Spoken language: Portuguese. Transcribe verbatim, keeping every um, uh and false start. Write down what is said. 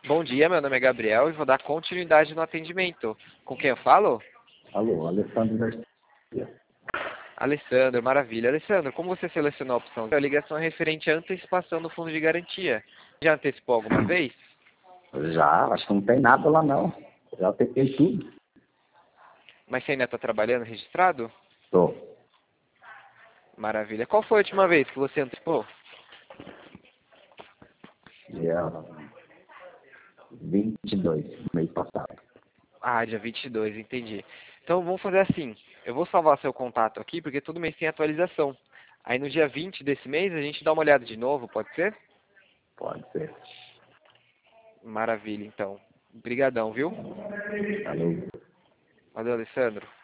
Bom dia, meu nome é Gabriel e vou dar continuidade no atendimento. Com quem eu falo? Alô, Alessandro Garcia. Alessandro, maravilha. Alessandro, como você selecionou a opção? A ligação é referente à antecipação do fundo de garantia. Já antecipou alguma vez? Já, acho que não tem nada lá não. Já tentei tudo. Mas você ainda está trabalhando registrado? Tô. Maravilha. Qual foi a última vez que você antecipou? Dia vinte e dois, mês passado. Ah, dia vinte e dois, entendi. Então vamos fazer assim. Eu vou salvar seu contato aqui, porque todo mês tem atualização. Aí no dia vinte desse mês a gente dá uma olhada de novo, pode ser? Pode ser. Maravilha, então. Obrigadão, viu? Alô. Valeu, Alessandro.